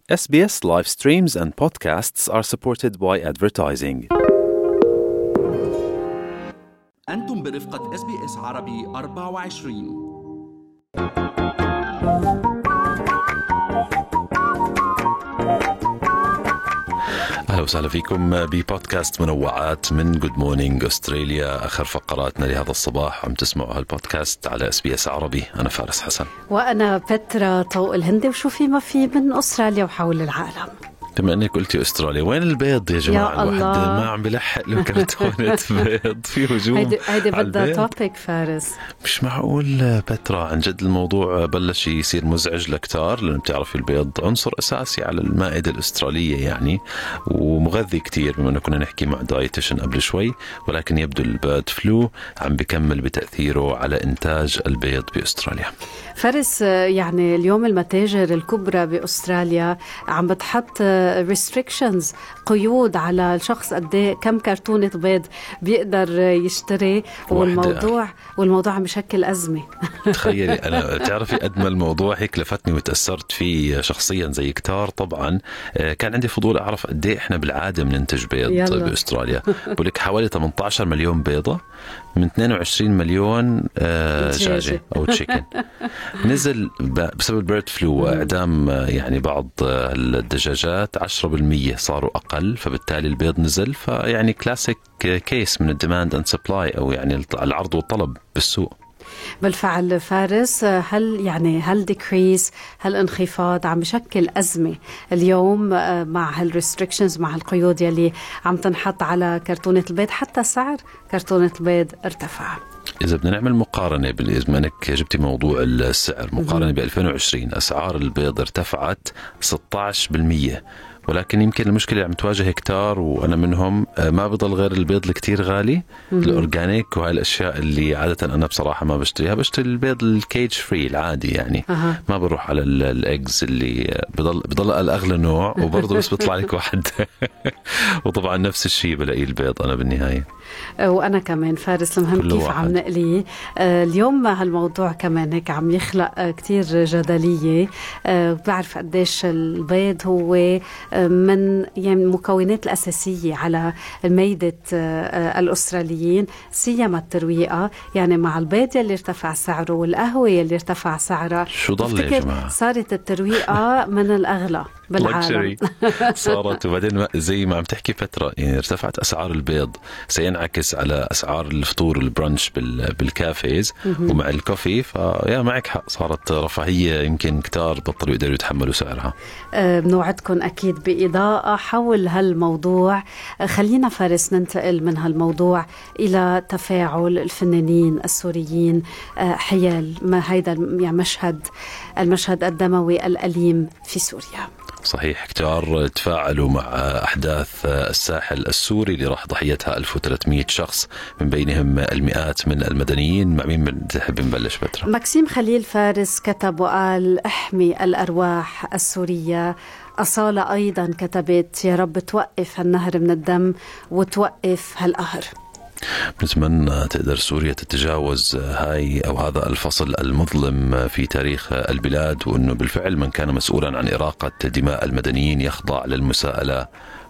SBS live streams and podcasts are supported by advertising. أنتم برفقة SBS عربي 24. أهلا وسهلا فيكم ببودكاست منوعات من جود مورنينج أستراليا. آخر فقراتنا لهذا الصباح عم تسمعوا هالبودكاست على SBS عربي. أنا فارس حسن وأنا بترا طوق الهندي. وشو في ما في من أستراليا وحول العالم. بما أنك قلتي أستراليا، وين البيض يا جماعة؟ يا الواحد الله. ما عم بلحق له كرتونة بيض في هجوم. هيدي على بدها البيض. توبيك فارس. مش معقول بترا، عن جد الموضوع بلش يصير مزعج لكتار، لأنه بتعرفي البيض عنصر أساسي على المائدة الأسترالية يعني، ومغذي كتير، بما أنه كنا نحكي مع دايتيشن قبل شوي. ولكن يبدو البيرد فلو عم بكمل بتأثيره على إنتاج البيض بأستراليا. فارس، يعني اليوم المتاجر الكبرى بأستراليا عم بتحط restrictions، قيود على الشخص قد كم كرتونة بيض بيقدر يشتري، والموضوع عم بشكل أزمة. تخيلي، أنا تعرفي قد ما الموضوع هيك لفتني وتأثرت فيه شخصيا زي كتار. طبعا كان عندي فضول أعرف قد إيه إحنا بالعادة بننتج بيض بأستراليا. بقولك حوالي 18 مليون بيضة من 22 مليون دجاجة أو تشيكن. نزل بسبب البيرد فلو وإعدام يعني بعض الدجاجات 10% صاروا أقل، فبالتالي البيض نزل. فيعني كلاسيك كيس من الديماند اند سبلاي، أو يعني العرض والطلب بالسوق. بالفعل فارس، هل ديكريس، هل انخفاض عم بشكل أزمة اليوم مع هالريستريكشنز، مع القيود يلي عم تنحط على كرتونة البيض. حتى سعر كرتونة البيض ارتفع. إذا بدنا نعمل مقارنة، بما أنك جبتي موضوع السعر، مقارنة ب 2020 أسعار البيض ارتفعت 16%. ولكن يمكن المشكلة عم تواجه كتار، وأنا منهم، ما بضل غير البيض الكتير غالي، الأورجانيك وهاي الأشياء اللي عادة أنا بصراحة ما بشتريها. بشتري البيض الكيج فري العادي يعني. ما بروح على الإجز اللي بضل الأغلى نوع، وبرضه بس بيطلع لك واحد. وطبعا نفس الشيء بلاقي البيض أنا بالنهاية. وأنا كمان فارس، المهم كيف واحد. عم نقلي. اليوم هالموضوع كمان هيك عم يخلق كتير جدلية. بعرف قديش البيض هو من يعني المكونات الأساسية على ميدة الأستراليين، سيما الترويقة. يعني مع البيض يلي ارتفع سعره والقهوة يلي ارتفع سعرها، شو ضل يا جماعة؟ صارت الترويقة من الأغلى بالعالم. صارت. وبعدين زي ما عم تحكي فترة، يعني ارتفعت أسعار البيض، سينعكس على أسعار الفطور البرانش بالكافيز ومع الكوفي. فيا معك حق، صارت رفاهية يمكن كتار بطلوا يقدروا يتحملوا سعرها. بنوعدكم أكيد بإضاءة حول هالموضوع. خلينا فارس ننتقل من هالموضوع إلى تفاعل الفنانين السوريين حيال ما هيدا يعني المشهد الدموي الأليم في سوريا. صحيح، كتار تفاعلوا مع أحداث الساحل السوري اللي راح ضحيتها 1300 شخص، من بينهم المئات من المدنيين. مع مين تحب نبلش فترة؟ ماكسيم خليل فارس كتب وقال: احمي الأرواح السورية. أصالة أيضا كتبت: يا رب توقف هالنهر من الدم وتوقف هالقهر. نتمنى تقدر سوريا تتجاوز هاي أو هذا الفصل المظلم في تاريخ البلاد، وأنه بالفعل من كان مسؤولا عن إراقة دماء المدنيين يخضع للمساءلة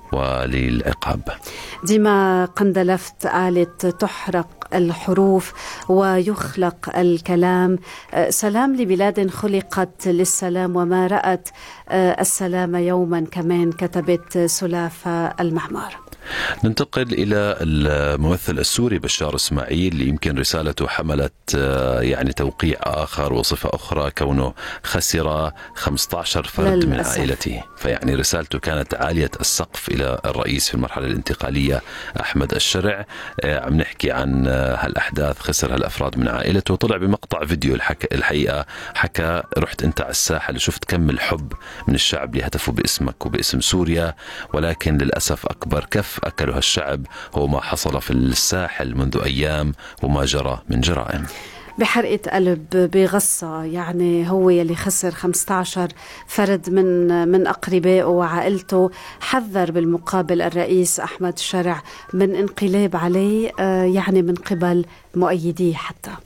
وللعقاب. ديما قندلفت قالت: تحرق الحروف ويخلق الكلام. سلام لبلاد خلقت للسلام وما رأت السلام يوما. كمان كتبت سلافة المعمار. ننتقل إلى الممثل السوري بشار إسماعيل، اللي يمكن رسالته حملت يعني توقيع آخر وصفة أخرى، كونه خسر 15 فرد من عائلته. فيعني رسالته كانت عالية السقف إلى الرئيس في المرحلة الانتقالية أحمد الشرع. عم نحكي عن هالأحداث، خسر هالأفراد من عائلته. طلع بمقطع فيديو الحقيقة حكى: رحت أنت على الساحل وشفت كم الحب من الشعب اللي هتفوا باسمك وباسم سوريا، ولكن للأسف أكبر كف أكلها الشعب هو ما حصل في الساحل منذ أيام وما جرى من جرائم. بحرقة قلب، بغصة. يعني هو يلي خسر 15 فرد من أقربائه وعائلته. حذر بالمقابل الرئيس أحمد الشرع من انقلاب عليه يعني من قبل مؤيديه حتى.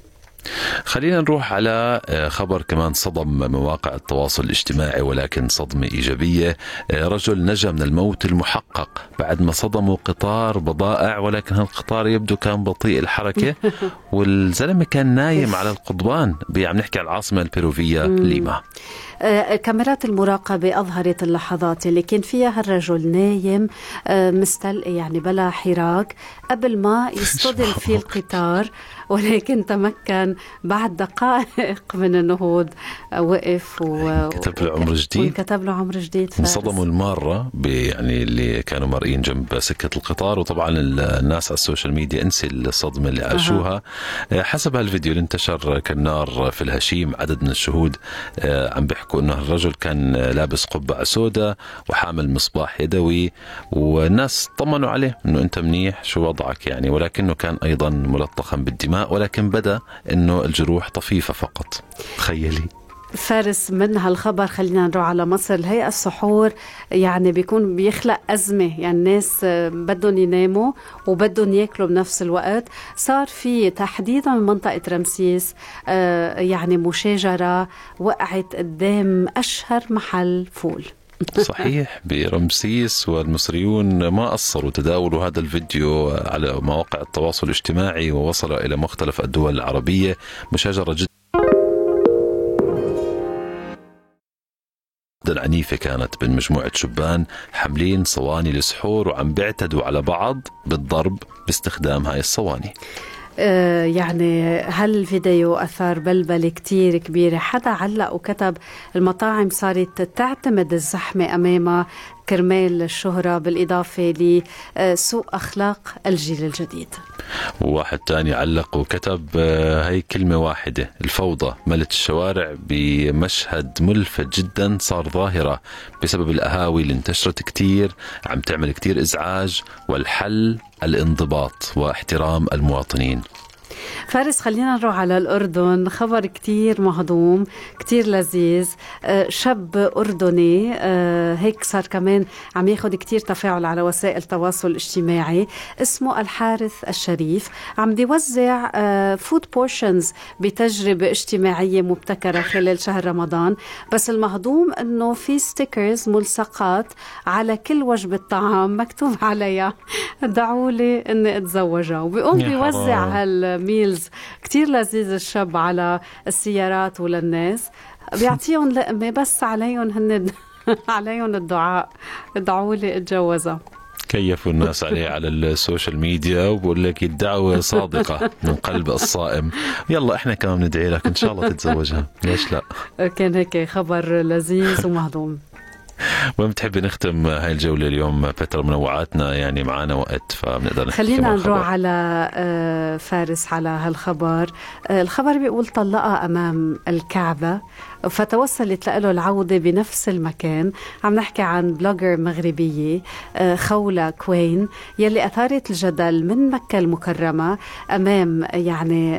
خلينا نروح على خبر كمان صدم مواقع التواصل الاجتماعي، ولكن صدمة إيجابية. رجل نجا من الموت المحقق بعد ما صدموا قطار بضائع، ولكن هالقطار يبدو كان بطيء الحركة والزلمة كان نايم على القضبان. عم نحكي على العاصمة البيروفية ليما. كاميرات المراقبة أظهرت اللحظات اللي كان فيها الرجل نايم مستلقي يعني بلا حراك قبل ما يصطدم فيه القطار، ولكن تمكن بعد دقائق من النهوض. وقف كتب له عمر جديد، وكتب له عمر جديد. انصدموا المارة يعني اللي كانوا مرئين جنب سكة القطار، وطبعا الناس على السوشيال ميديا انسي الصدمة اللي عاشوها. حسب هالفيديو اللي انتشر كالنار في الهشيم، عدد من الشهود عم بيحكوا انه الرجل كان لابس قبعة سوداء وحامل مصباح يدوي، والناس طمنوا عليه انه انت منيح شو وضعك يعني، ولكنه كان ايضا ملطخا بالدماء، ولكن بدا انه الجروح طفيفة فقط. تخيلي فارس. من هالخبر خلينا نروح على مصر. الهيئة السحور يعني بيكون بيخلق أزمة، يعني الناس بدهم يناموا وبدهم يأكلوا بنفس الوقت. صار في تحديدا من منطقة رمسيس يعني مشاجرة وقعت قدام أشهر محل فول. صحيح برمسيس، والمصريون ما قصروا تداولوا هذا الفيديو على مواقع التواصل الاجتماعي ووصل إلى مختلف الدول العربية. مشاجرة جدا عنيفة كانت بين مجموعة شبان حاملين صواني للسحور وعم بيعتدوا على بعض بالضرب باستخدام هاي الصواني. يعني هالفيديو أثار بلبلة كتير كبيرة. حدا علق وكتب المطاعم صارت تعتمد الزحمة أمامها كرمال الشهرة، بالإضافة لسوء أخلاق الجيل الجديد. وواحد تاني علق وكتب هاي كلمة واحدة: الفوضى ملت الشوارع بمشهد ملفت جدا صار ظاهرة بسبب القهاوي اللي انتشرت كتير، عم تعمل كتير إزعاج، والحل الانضباط واحترام المواطنين. فارس خلينا نروح على الأردن. خبر كتير مهضوم كتير لذيذ. شاب أردني هيك صار كمان عم ياخد كتير تفاعل على وسائل التواصل الاجتماعي، اسمه الحارث الشريف. عم بيوزع فود بورشنز بتجربة اجتماعية مبتكرة خلال شهر رمضان. بس المهضوم انه في ستيكرز ملصقات على كل وجبة طعام مكتوب عليها دعوا لي اني اتزوجها، وبيقوم بيوزع هالميلز. كتير لذيذ الشاب على السيارات وللناس، بيعطيهم لقمة بس عليهم هن عليهم الدعاء ادعوا لي اتجوزها. كيفوا الناس عليه على السوشيال ميديا، وبقول لك الدعوة صادقة من قلب الصائم. يلا احنا كمان ندعي لك ان شاء الله تتزوجها، ليش لا. كان هيك خبر لذيذ ومهضوم. وين بتحبي نختم هاي الجولة اليوم بتر؟ منوعاتنا يعني معانا وقت، فبنقدر نحكي. خلينا نروح على فارس على هالخبر. الخبر بيقول طلقها أمام الكعبة فتوصلت له العودة بنفس المكان. عم نحكي عن بلوجر مغربية خولة كوين يلي أثارت الجدل من مكة المكرمة أمام يعني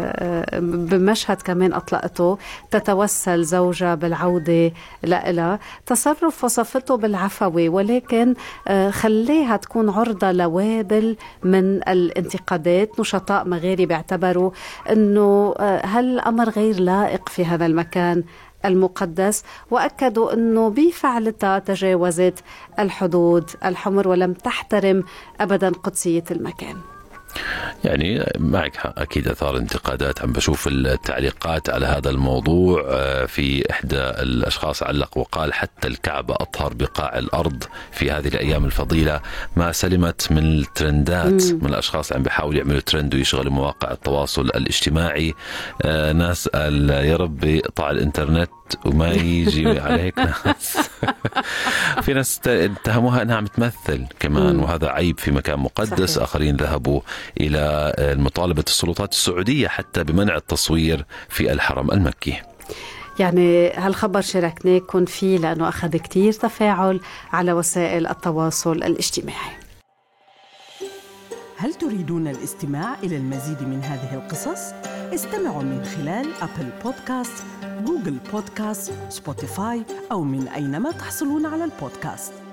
بمشهد كمان أطلقته تتوسل زوجها بالعودة لها. تصرف وصفته بالعفوي، ولكن خليها تكون عرضة لوابل من الانتقادات. نشطاء مغاربة اعتبروا أنه هالأمر غير لائق في هذا المكان المقدس، وأكدوا أنه بفعلتها تجاوزت الحدود الحمر ولم تحترم أبدا قدسية المكان. يعني معك حق، أكيد أثار انتقادات. عم بشوف التعليقات على هذا الموضوع. في إحدى الأشخاص علق وقال: حتى الكعبة أطهر بقاع الأرض في هذه الأيام الفضيلة ما سلمت من الترندات. من الأشخاص عم بيحاولوا يعملوا ترند ويشغلوا مواقع التواصل الاجتماعي. ناس قال يا ربي اقطع الإنترنت وما يجي على هيك ناس. في ناس اتهموها أنها عم تمثل كمان، وهذا عيب في مكان مقدس. صحيح. آخرين ذهبوا إلى مطالبة السلطات السعودية حتى بمنع التصوير في الحرم المكي. يعني هالخبر شاركناكم فيه لأنه أخذ كتير تفاعل على وسائل التواصل الاجتماعي. هل تريدون الاستماع إلى المزيد من هذه القصص؟ استمعوا من خلال أبل بودكاست، جوجل بودكاست، سبوتيفاي أو من أينما تحصلون على البودكاست.